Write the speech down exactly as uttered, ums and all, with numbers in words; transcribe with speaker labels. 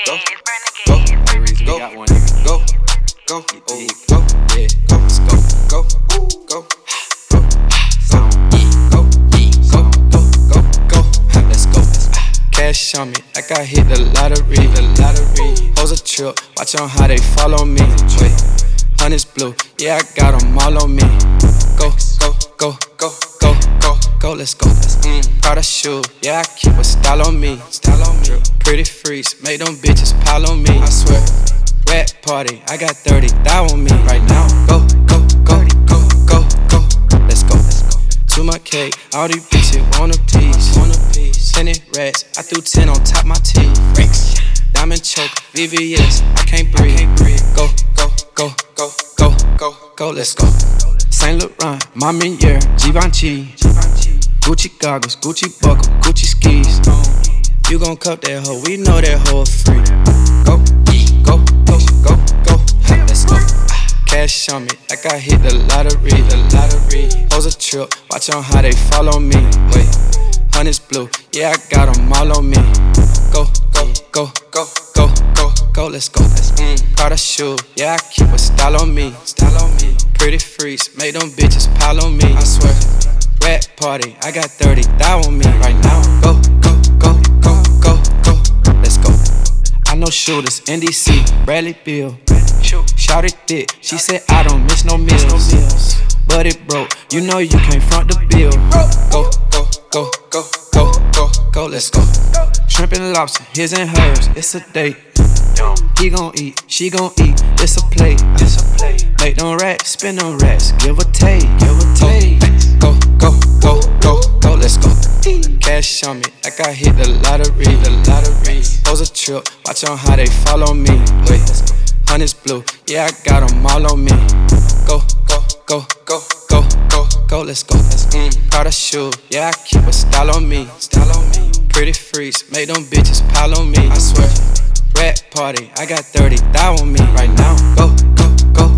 Speaker 1: go, go, go, got one. Go, go, oh, go, yeah, go, let's go, go, go, go, go, go, go, go, go, let's go. Cash on me, like I hit the lottery, the lottery. Hoes a trip, watch on how they follow me. Wait, honey's blue, yeah, I got them all on me. Go, go, go, go, go, go, go, let's go. Mm, Prada shoe, yeah, I keep a style on me. Style on me. Pretty freaks, make them bitches pile on me. I swear. Rat party, I got thirty thou on me right now. Go, go, go, go, go, go, let's go, let's go. To my cake, all these bitches want a piece. Want a piece. Ten rats, I threw ten on top my teeth. Diamond choke, V V S, I can't breathe. Go, go, go, go, go, go, go, let's go. Saint Laurent, Mamiere, Givenchy, Gucci goggles, Gucci buckle, Gucci skis. You gon' cup that hoe, we know that hoe free. Go, go, go, go, go, let's go. Cash on me, like I hit the lottery, the lottery. Hoes a trip, watch on how they follow me. Wait, honey's blue, yeah, I got them all on me. Go, go, go, go, go, go, go, let's go. Mm, Prada shoe, yeah, I keep a style on me. Style on me. Pretty freaks, make them bitches pile on me. I swear. Rat party, I got thirty thou on me right now. Go, go, go, go, go, go, let's go. I know shooters, N D C, Bradley Beal. Shouted thick, she said I don't miss no meals. But it broke, you know you can't front the bill. Go, go, go, go, go, go, go, let's go. Shrimp and lobster, his and hers, it's a date. He gon' eat, she gon' eat, it's a plate. Make them racks, spin them racks, give a take, give a take. Go, go, go, go, go, let's go. Cash on me, like I hit the lottery, the lottery. Hoes a trip, watch on how they follow me. Wait, honey's blue, yeah, I got them all on me. Go, go, go, go, go, go, go, let's go. Mm, Prada shoe, yeah, I keep a style on me. Style on me. Pretty freaks, make them bitches pile on me. I swear. Rat party, I got thirty thou on me right now. Go, go, go,